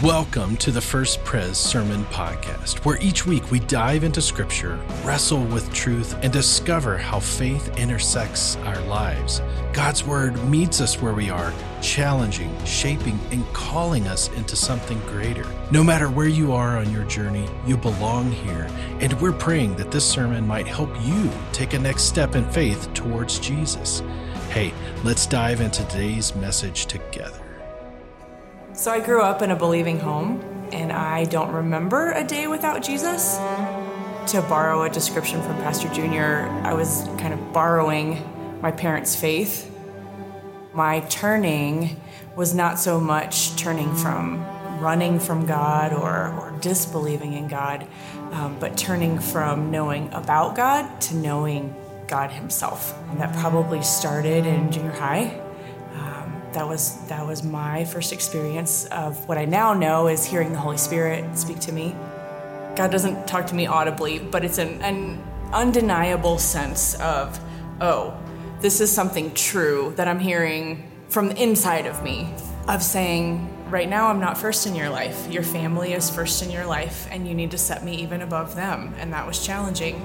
Welcome to the First Pres Sermon Podcast, where each week we dive into Scripture, wrestle with truth, and discover how faith intersects our lives. God's Word meets us where we are, challenging, shaping, and calling us into something greater. No matter where you are on your journey, you belong here, and we're praying that this sermon might help you take a next step in faith towards Jesus. Hey, let's dive into today's message together. So I grew up in a believing home, and I don't remember a day without Jesus. To borrow a description from Pastor Junior, I was kind of borrowing my parents' faith. My turning was not so much turning from running from God or disbelieving in God, but turning from knowing about God to knowing God himself. And that probably started in junior high. That was my first experience of what I now know is hearing the Holy Spirit speak to me. God doesn't talk to me audibly, but it's an undeniable sense of, oh, this is something true that I'm hearing from the inside of me, of saying, right now I'm not first in your life. Your family is first in your life, and you need to set me even above them. And that was challenging.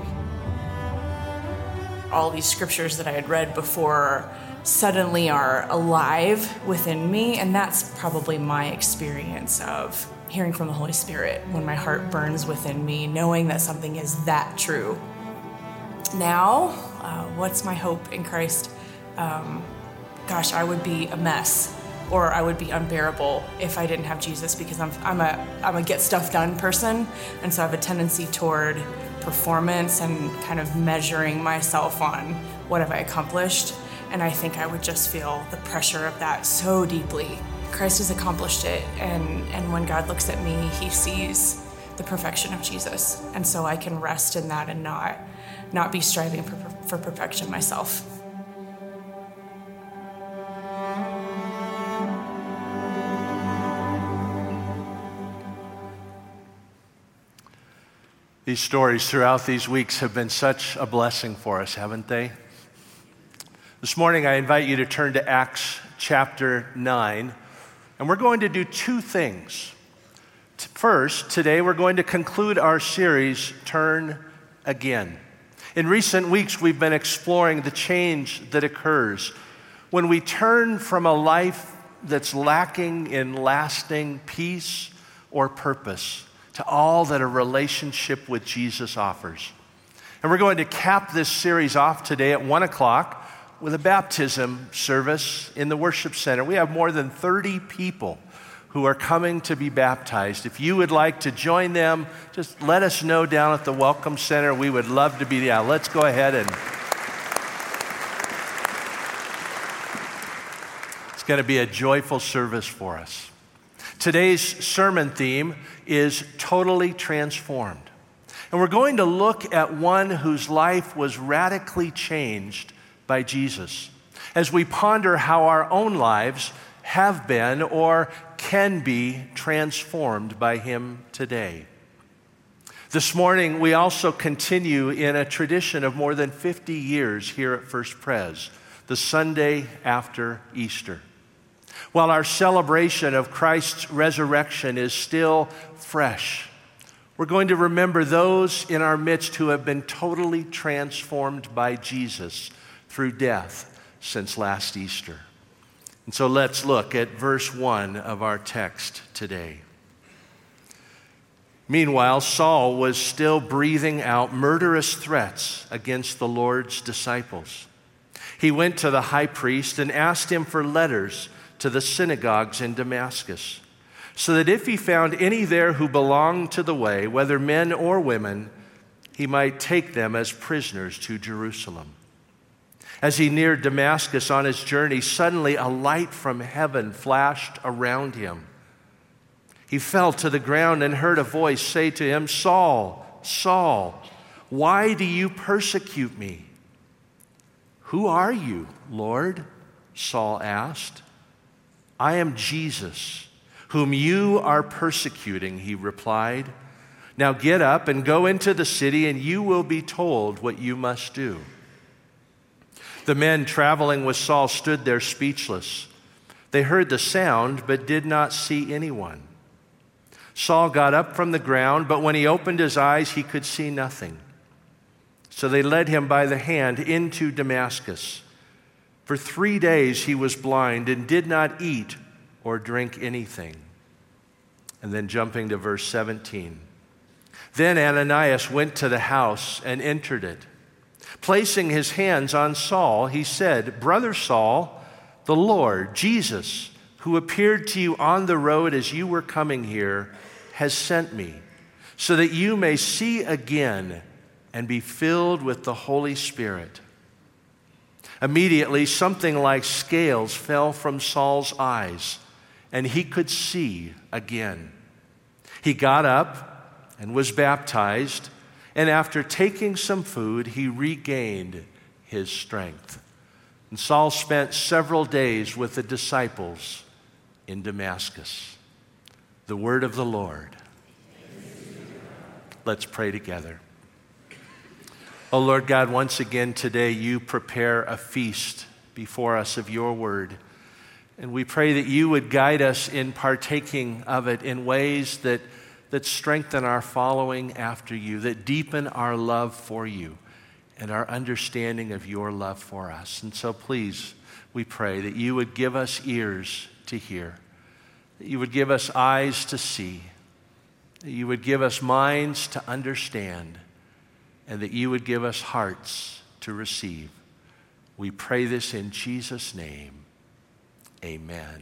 All these scriptures that I had read before suddenly are alive within me, and that's probably my experience of hearing from the Holy Spirit when my heart burns within me, knowing that something is that true. Now, what's my hope in Christ? I would be a mess, or I would be unbearable if I didn't have Jesus, because I'm a get stuff done person, and so I have a tendency toward performance and kind of measuring myself on what have I accomplished. And I think I would just feel the pressure of that so deeply. Christ has accomplished it, and when God looks at me, he sees the perfection of Jesus. And so I can rest in that and not be striving for perfection myself. These stories throughout these weeks have been such a blessing for us, haven't they? This morning, I invite you to turn to Acts chapter 9, and we're going to do two things. First, today we're going to conclude our series, Turn Again. In recent weeks, we've been exploring the change that occurs when we turn from a life that's lacking in lasting peace or purpose to all that a relationship with Jesus offers. And we're going to cap this series off today at 1 o'clock with a baptism service in the worship center. We have more than 30 people who are coming to be baptized. If you would like to join them, just let us know down at the Welcome Center. We would love to be there. Let's go ahead and it's going to be a joyful service for us. Today's sermon theme is Totally Transformed. And we're going to look at one whose life was radically changed by Jesus, as we ponder how our own lives have been or can be transformed by him today. This morning, we also continue in a tradition of more than 50 years here at First Pres, the Sunday after Easter. While our celebration of Christ's resurrection is still fresh, we're going to remember those in our midst who have been totally transformed by Jesus through death since last Easter. And so let's look at verse 1 of our text today. Meanwhile, Saul was still breathing out murderous threats against the Lord's disciples. He went to the high priest and asked him for letters to the synagogues in Damascus, so that if he found any there who belonged to the way, whether men or women, he might take them as prisoners to Jerusalem. As he neared Damascus on his journey, suddenly a light from heaven flashed around him. He fell to the ground and heard a voice say to him, "Saul, Saul, why do you persecute me?" "Who are you, Lord?" Saul asked. "I am Jesus, whom you are persecuting," he replied. "Now get up and go into the city, and you will be told what you must do." The men traveling with Saul stood there speechless. They heard the sound, but did not see anyone. Saul got up from the ground, but when he opened his eyes, he could see nothing. So they led him by the hand into Damascus. For 3 days he was blind and did not eat or drink anything. And then jumping to verse 17. Then Ananias went to the house and entered it. Placing his hands on Saul, he said, "Brother Saul, the Lord, Jesus, who appeared to you on the road as you were coming here, has sent me, so that you may see again and be filled with the Holy Spirit." Immediately, something like scales fell from Saul's eyes, and he could see again. He got up and was baptized, and after taking some food, he regained his strength. And Saul spent several days with the disciples in Damascus. The word of the Lord. Let's pray together. Oh Lord God, once again today you prepare a feast before us of your word. And we pray that you would guide us in partaking of it in ways that strengthen our following after you, that deepen our love for you and our understanding of your love for us. And so please, we pray that you would give us ears to hear, that you would give us eyes to see, that you would give us minds to understand, and that you would give us hearts to receive. We pray this in Jesus' name. Amen.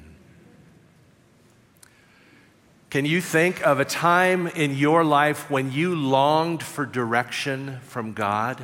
Can you think of a time in your life when you longed for direction from God?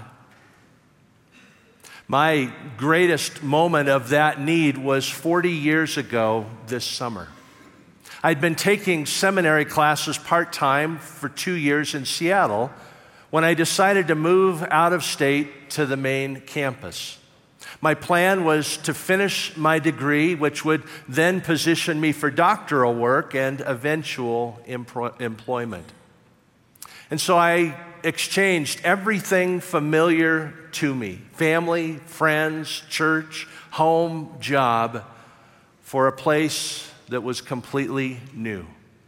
My greatest moment of that need was 40 years ago this summer. I'd been taking seminary classes part-time for 2 years in Seattle when I decided to move out of state to the main campus. My plan was to finish my degree, which would then position me for doctoral work and eventual employment. And so I exchanged everything familiar to me, family, friends, church, home, job, for a place that was completely new.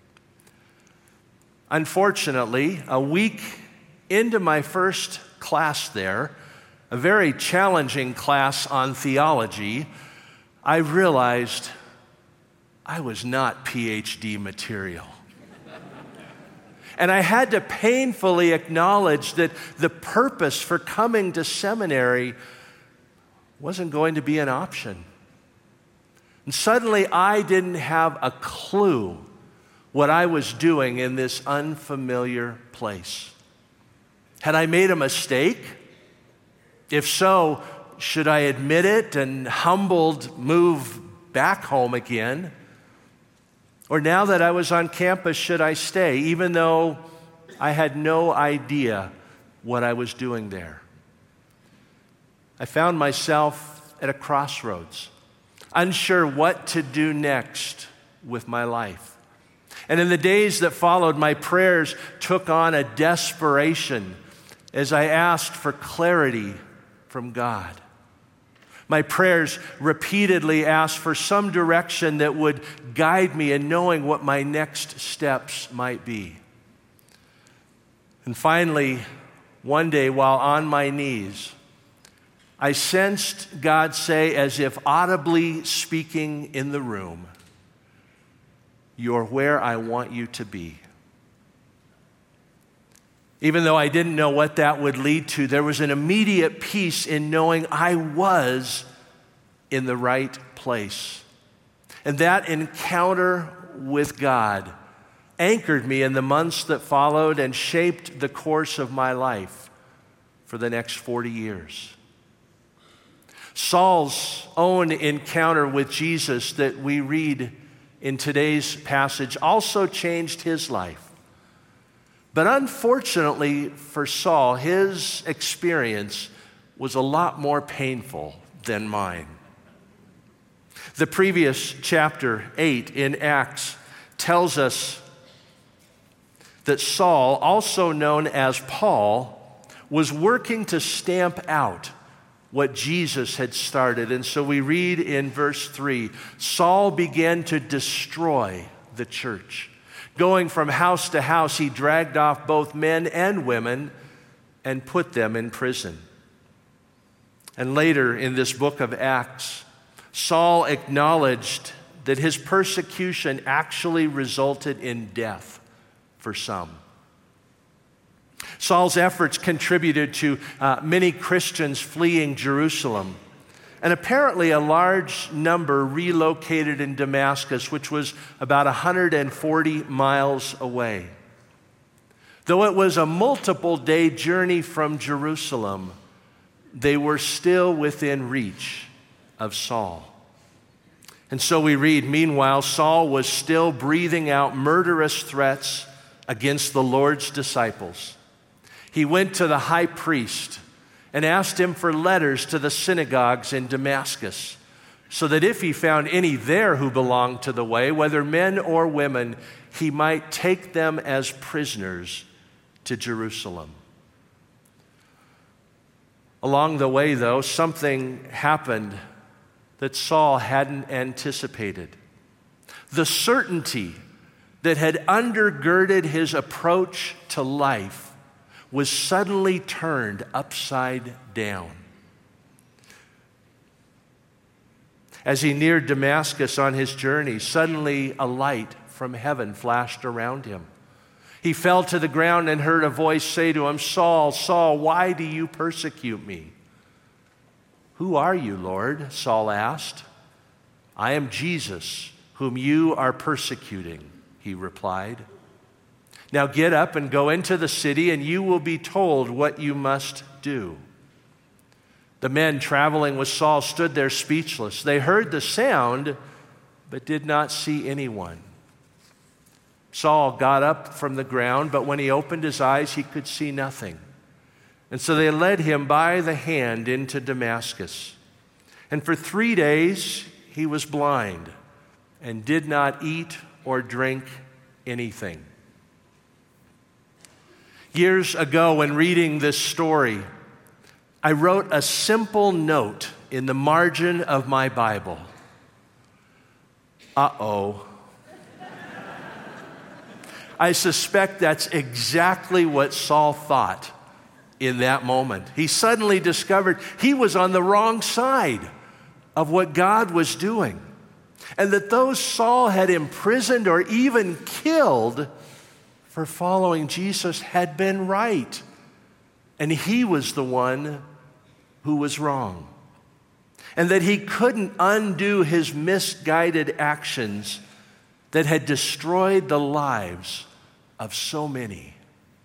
Unfortunately, a week into my first class there, a very challenging class on theology, I realized I was not PhD material. And I had to painfully acknowledge that the purpose for coming to seminary wasn't going to be an option. And suddenly I didn't have a clue what I was doing in this unfamiliar place. Had I made a mistake? If so, should I admit it and humbled move back home again? Or now that I was on campus, should I stay, even though I had no idea what I was doing there? I found myself at a crossroads, unsure what to do next with my life. And in the days that followed, my prayers took on a desperation as I asked for clarity from God. My prayers repeatedly asked for some direction that would guide me in knowing what my next steps might be. And finally, one day while on my knees, I sensed God say, as if audibly speaking in the room, "You're where I want you to be." Even though I didn't know what that would lead to, there was an immediate peace in knowing I was in the right place. And that encounter with God anchored me in the months that followed and shaped the course of my life for the next 40 years. Saul's own encounter with Jesus that we read in today's passage also changed his life. But unfortunately for Saul, his experience was a lot more painful than mine. The previous chapter 8 in Acts tells us that Saul, also known as Paul, was working to stamp out what Jesus had started. And so we read in verse 3, Saul began to destroy the church, Going from house to house, he dragged off both men and women and put them in prison. And later in this book of Acts, Saul acknowledged that his persecution actually resulted in death for some. Saul's efforts contributed to many Christians fleeing Jerusalem. And apparently a large number relocated in Damascus, which was about 140 miles away. Though it was a multiple-day journey from Jerusalem, they were still within reach of Saul. And so we read, meanwhile, Saul was still breathing out murderous threats against the Lord's disciples. He went to the high priest and asked him for letters to the synagogues in Damascus, so that if he found any there who belonged to the way, whether men or women, he might take them as prisoners to Jerusalem. Along the way, though, something happened that Saul hadn't anticipated. The certainty that had undergirded his approach to life was suddenly turned upside down. As he neared Damascus on his journey, suddenly a light from heaven flashed around him. He fell to the ground and heard a voice say to him, "Saul, Saul, why do you persecute me?" "Who are you, Lord?" Saul asked. "I am Jesus, whom you are persecuting," he replied. "Now get up and go into the city, and you will be told what you must do." The men traveling with Saul stood there speechless. They heard the sound, but did not see anyone. Saul got up from the ground, but when he opened his eyes, he could see nothing. And so they led him by the hand into Damascus. And for 3 days he was blind and did not eat or drink anything. Years ago, when reading this story, I wrote a simple note in the margin of my Bible. Uh-oh. I suspect that's exactly what Saul thought in that moment. He suddenly discovered he was on the wrong side of what God was doing, and that those Saul had imprisoned or even killed for following Jesus had been right, and he was the one who was wrong, and that he couldn't undo his misguided actions that had destroyed the lives of so many.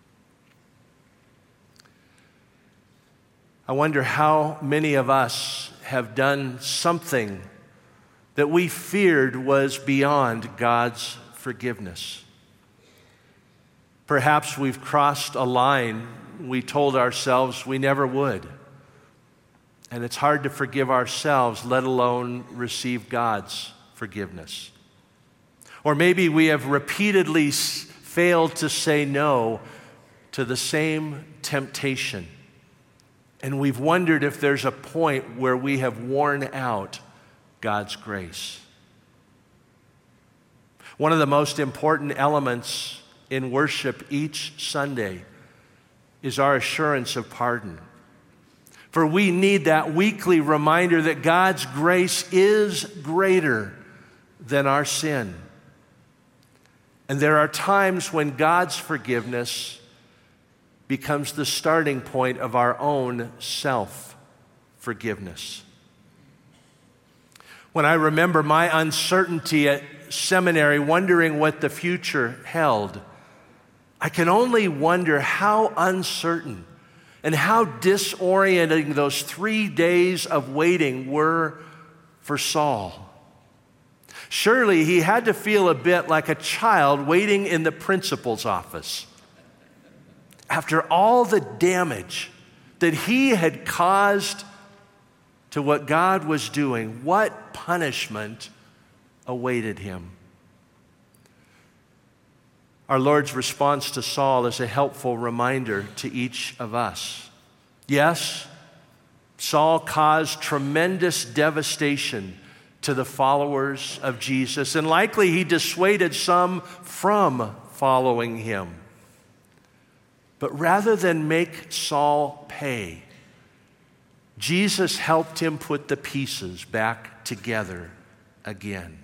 I wonder how many of us have done something that we feared was beyond God's forgiveness. Perhaps we've crossed a line we told ourselves we never would. And it's hard to forgive ourselves, let alone receive God's forgiveness. Or maybe we have repeatedly failed to say no to the same temptation. And we've wondered if there's a point where we have worn out God's grace. One of the most important elements in worship each Sunday is our assurance of pardon. For we need that weekly reminder that God's grace is greater than our sin. And there are times when God's forgiveness becomes the starting point of our own self-forgiveness. When I remember my uncertainty at seminary, wondering what the future held, I can only wonder how uncertain and how disorienting those 3 days of waiting were for Saul. Surely he had to feel a bit like a child waiting in the principal's office. After all the damage that he had caused to what God was doing, what punishment awaited him? Our Lord's response to Saul is a helpful reminder to each of us. Yes, Saul caused tremendous devastation to the followers of Jesus, and likely he dissuaded some from following him. But rather than make Saul pay, Jesus helped him put the pieces back together again.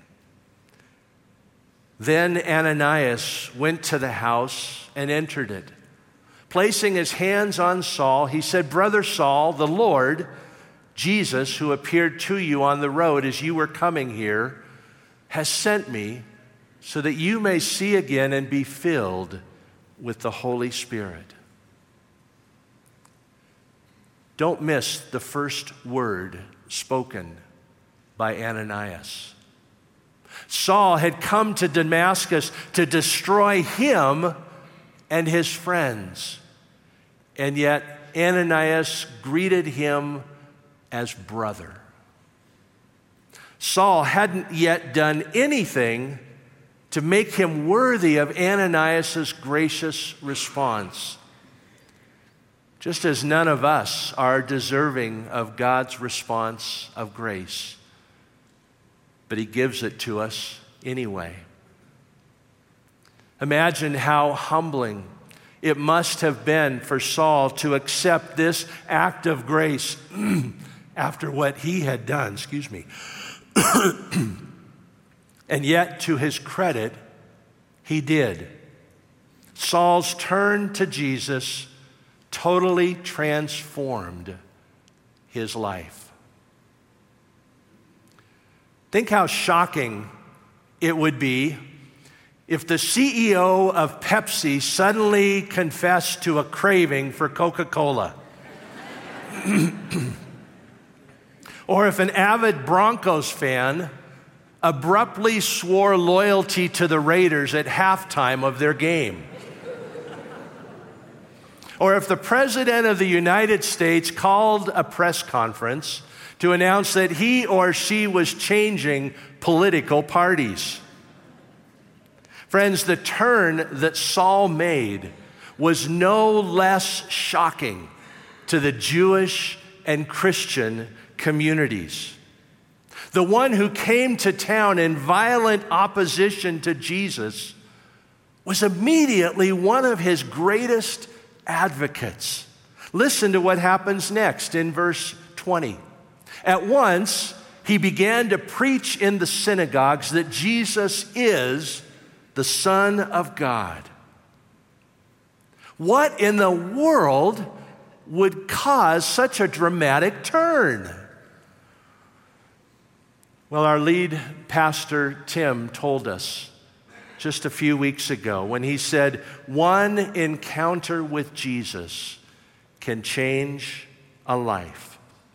Then Ananias went to the house and entered it. Placing his hands on Saul, he said, "Brother Saul, the Lord, Jesus, who appeared to you on the road as you were coming here, has sent me so that you may see again and be filled with the Holy Spirit." Don't miss the first word spoken by Ananias. Saul had come to Damascus to destroy him and his friends, and yet Ananias greeted him as brother. Saul hadn't yet done anything to make him worthy of Ananias' gracious response, just as none of us are deserving of God's response of grace. But he gives it to us anyway. Imagine how humbling it must have been for Saul to accept this act of grace after what he had done, And yet, to his credit, he did. Saul's turn to Jesus totally transformed his life. Think how shocking it would be if the CEO of Pepsi suddenly confessed to a craving for Coca-Cola. Or if an avid Broncos fan abruptly swore loyalty to the Raiders at halftime of their game. Or if the President of the United States called a press conference to announce that he or she was changing political parties. Friends, the turn that Saul made was no less shocking to the Jewish and Christian communities. The one who came to town in violent opposition to Jesus was immediately one of his greatest advocates. Listen to what happens next in verse 20. At once, he began to preach in the synagogues that Jesus is the Son of God. What in the world would cause such a dramatic turn? Well, our lead pastor, Tim, told us just a few weeks ago when he said, one encounter with Jesus can change a life.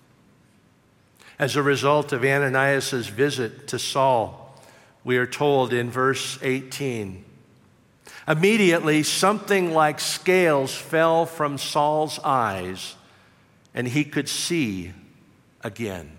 As a result of Ananias' visit to Saul, we are told in verse 18, immediately something like scales fell from Saul's eyes, and he could see again.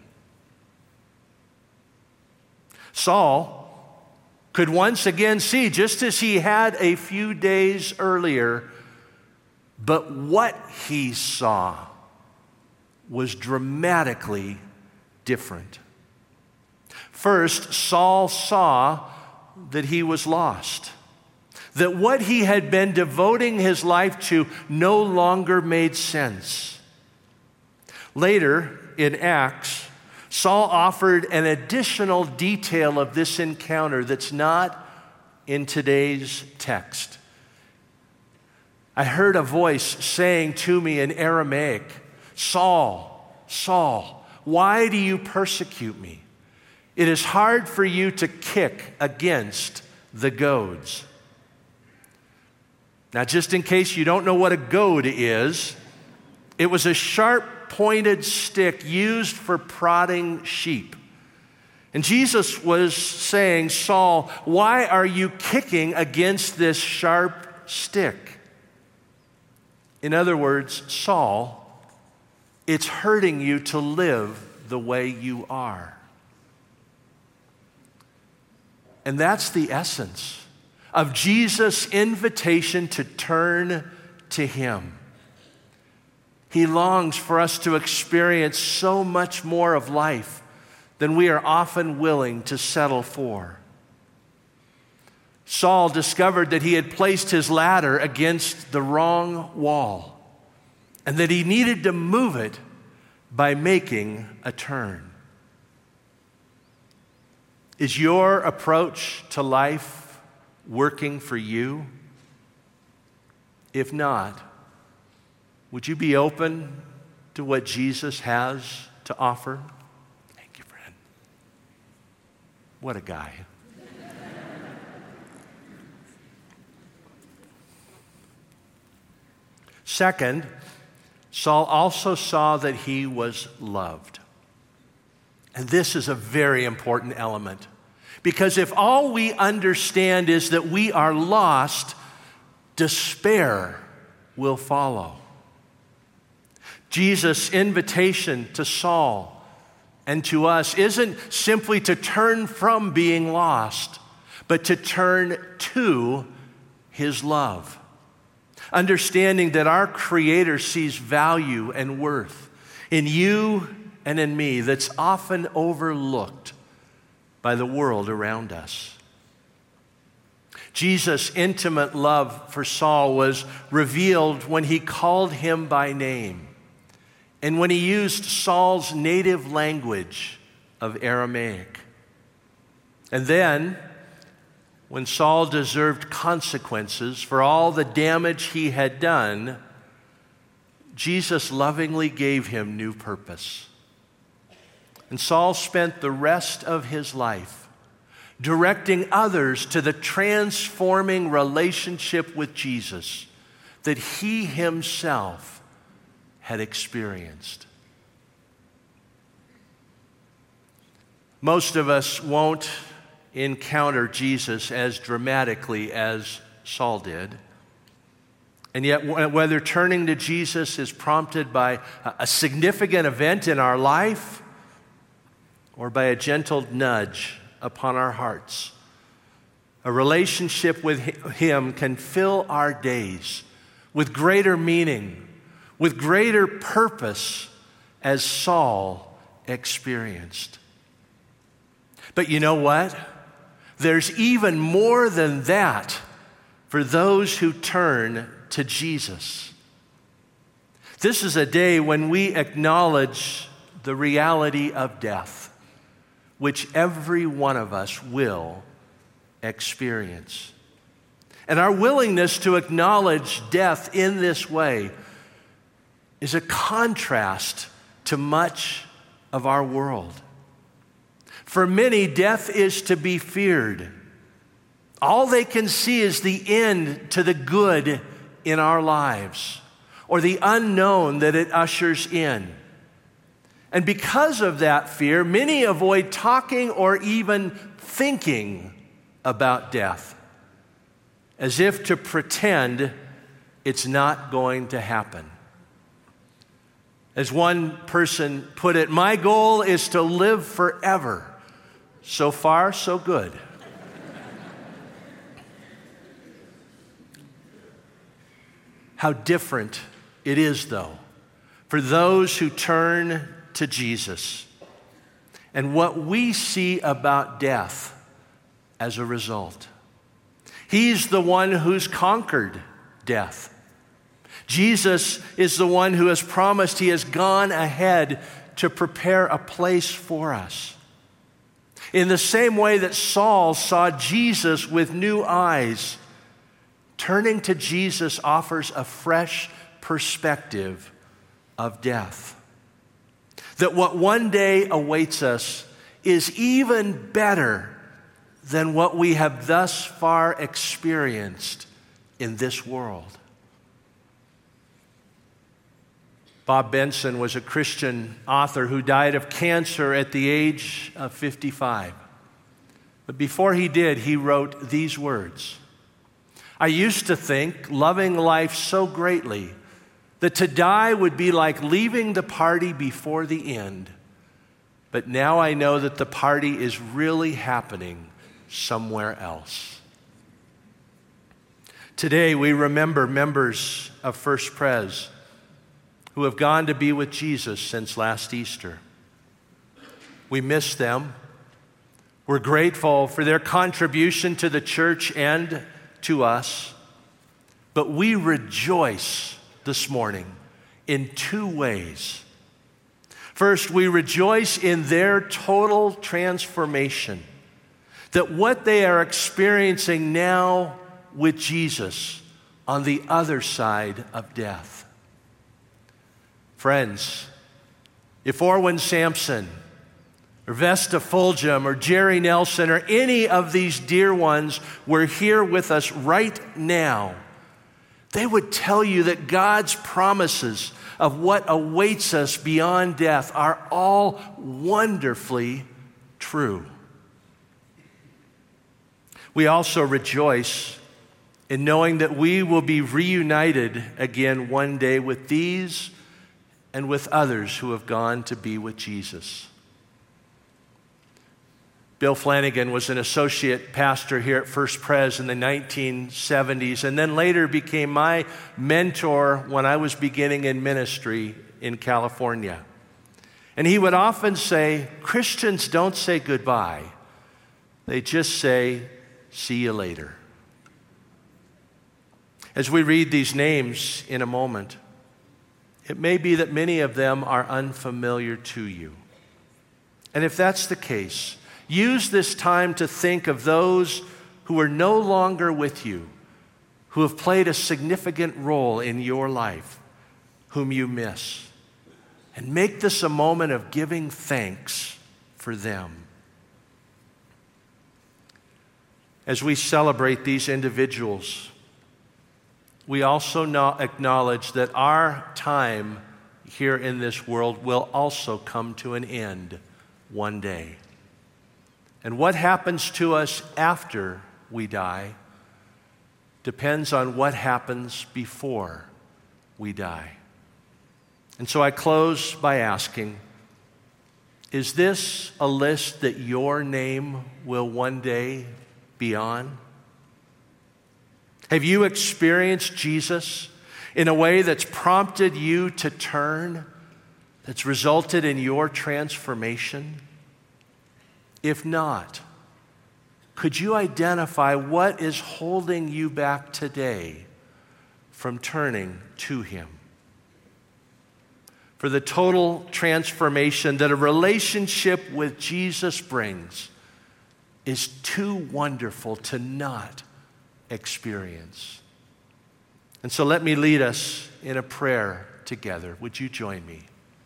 Saul could once again see, just as he had a few days earlier, but what he saw was dramatically different. First, Saul saw that he was lost, that what he had been devoting his life to no longer made sense. Later, in Acts, Saul offered an additional detail of this encounter that's not in today's text. I heard a voice saying to me in Aramaic, "Saul, Saul, why do you persecute me? It is hard for you to kick against the goads." Now, just in case you don't know what a goad is, it was a sharp-pointed stick used for prodding sheep. And Jesus was saying, "Saul, why are you kicking against this sharp stick?" In other words, Saul, it's hurting you to live the way you are. And that's the essence of Jesus' invitation to turn to him. He longs for us to experience so much more of life than we are often willing to settle for. Saul discovered that he had placed his ladder against the wrong wall and that he needed to move it by making a turn. Is your approach to life working for you? If not, would you be open to what Jesus has to offer? Thank you, friend. What a guy. Second, Saul also saw that he was loved. And this is a very important element. Because if all we understand is that we are lost, despair will follow. Jesus' invitation to Saul and to us isn't simply to turn from being lost, but to turn to his love. Understanding that our Creator sees value and worth in you and in me that's often overlooked by the world around us. Jesus' intimate love for Saul was revealed when he called him by name and when he used Saul's native language of Aramaic. And then, when Saul deserved consequences for all the damage he had done, Jesus lovingly gave him new purpose. And Saul spent the rest of his life directing others to the transforming relationship with Jesus that he himself had experienced. Most of us won't encounter Jesus as dramatically as Saul did. And yet, whether turning to Jesus is prompted by a significant event in our life or by a gentle nudge upon our hearts, a relationship with Him can fill our days with greater meaning, with greater purpose, as Saul experienced. But you know what? There's even more than that for those who turn to Jesus. This is a day when we acknowledge the reality of death, which every one of us will experience. And our willingness to acknowledge death in this way is a contrast to much of our world. For many, death is to be feared. All they can see is the end to the good in our lives, or the unknown that it ushers in. And because of that fear, many avoid talking or even thinking about death, as if to pretend it's not going to happen. As one person put it, my goal is to live forever. So far, so good. How different it is, though, for those who turn to Jesus and what we see about death as a result. He's the one who's conquered death. Jesus is the one who has promised He has gone ahead to prepare a place for us. In the same way that Saul saw Jesus with new eyes, turning to Jesus offers a fresh perspective of death. That what one day awaits us is even better than what we have thus far experienced in this world. Bob Benson was a Christian author who died of cancer at the age of 55. But before he did, he wrote these words: I used to think, loving life so greatly, that to die would be like leaving the party before the end. But now I know that the party is really happening somewhere else. Today we remember members of First Pres who have gone to be with Jesus since last Easter. We miss them. We're grateful for their contribution to the church and to us. But we rejoice this morning in two ways. First, we rejoice in their total transformation, that what they are experiencing now with Jesus on the other side of death. Friends, if Orwin Sampson or Vesta Fulgham or Jerry Nelson or any of these dear ones were here with us right now, they would tell you that God's promises of what awaits us beyond death are all wonderfully true. We also rejoice in knowing that we will be reunited again one day with these and with others who have gone to be with Jesus. Bill Flanagan was an associate pastor here at First Pres in the 1970s, and then later became my mentor when I was beginning in ministry in California. And he would often say, Christians don't say goodbye. They just say, see you later. As we read these names in a moment, it may be that many of them are unfamiliar to you. And if that's the case, use this time to think of those who are no longer with you, who have played a significant role in your life, whom you miss. And make this a moment of giving thanks for them. As we celebrate these individuals, we also acknowledge that our time here in this world will also come to an end one day. And what happens to us after we die depends on what happens before we die. And so I close by asking, is this a list that your name will one day be on? Have you experienced Jesus in a way that's prompted you to turn, that's resulted in your transformation? If not, could you identify what is holding you back today from turning to Him? For the total transformation that a relationship with Jesus brings is too wonderful to not experience. And so let me lead us in a prayer together. Would you join me?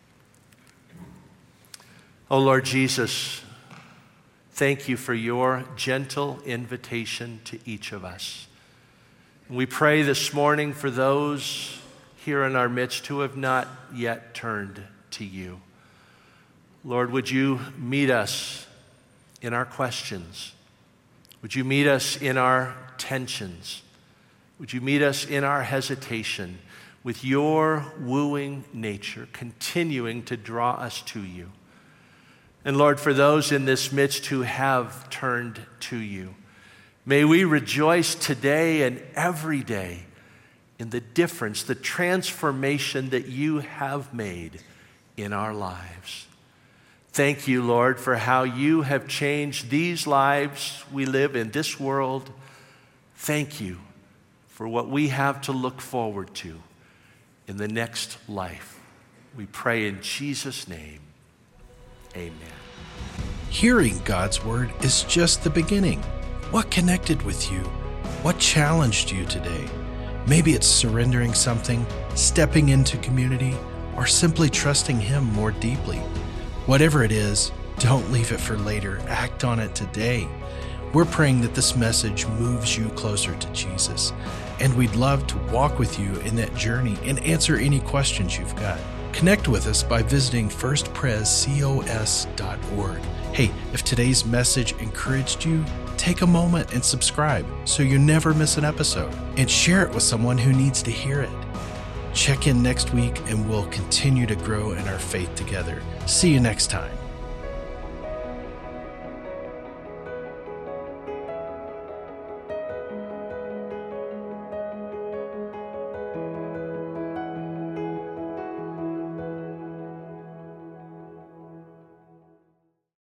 Oh Lord Jesus, thank you for your gentle invitation to each of us. We pray this morning for those here in our midst who have not yet turned to you. Lord, would you meet us in our questions? Would you meet us in our tensions? Would you meet us in our hesitation with your wooing nature, continuing to draw us to you? And Lord, for those in this midst who have turned to you, may we rejoice today and every day in the difference, the transformation that you have made in our lives. Thank you, Lord, for how you have changed these lives we live in this world. Thank you for what we have to look forward to in the next life. We pray in Jesus' name. Amen. Hearing God's Word is just the beginning. What connected with you? What challenged you today? Maybe it's surrendering something, stepping into community, or simply trusting Him more deeply. Whatever it is, don't leave it for later. Act on it today. We're praying that this message moves you closer to Jesus, and we'd love to walk with you in that journey and answer any questions you've got. Connect with us by visiting firstprescos.org. Hey, if today's message encouraged you, take a moment and subscribe so you never miss an episode, and share it with someone who needs to hear it. Check in next week and we'll continue to grow in our faith together. See you next time.